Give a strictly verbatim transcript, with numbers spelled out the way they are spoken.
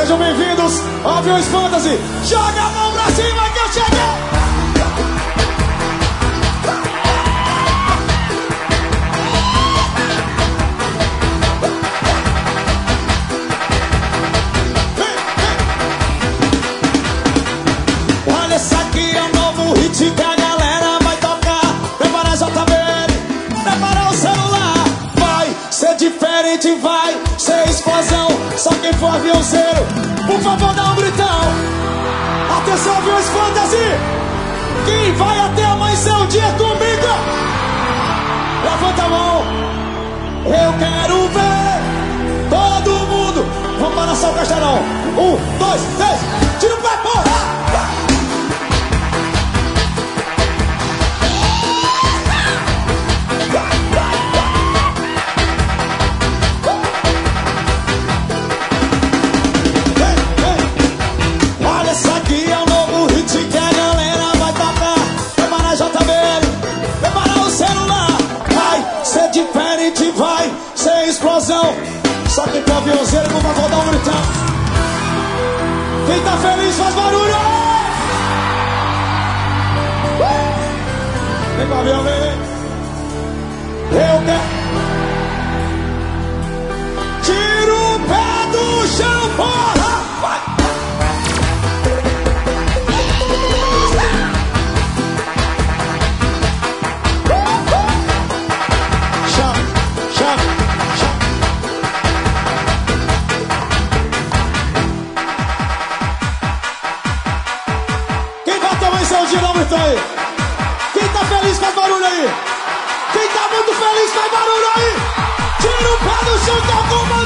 Sejam bem-vindos ao Aviões Fantasy. Joga a mão pra cima que eu cheguei. Olha, esse aqui é o novo hit que a galera vai tocar. Prepara a J B L, prepara o celular. Vai ser diferente, vai ser explosão. Só quem for aviãozeiro, por favor, dá um gritão. Atenção, Aviões Fantasy. Quem vai até amanhecer o dia comigo? Levanta a mão. Eu quero ver todo mundo. Vamos balançar o castelão. Um, dois, três. Tira o pé, porra. Só quem tá aviãozeiro, por favor, dá um gritão. Quem tá feliz faz barulho. uh! Vem com o avião, vem, vem. Eu quero. Tira o pé do chão, porra. Vai. Chama, chama. Seu dia, não grita aí. Quem tá feliz faz barulho aí. Quem tá muito feliz faz barulho aí. Tira o pé do chão que alguma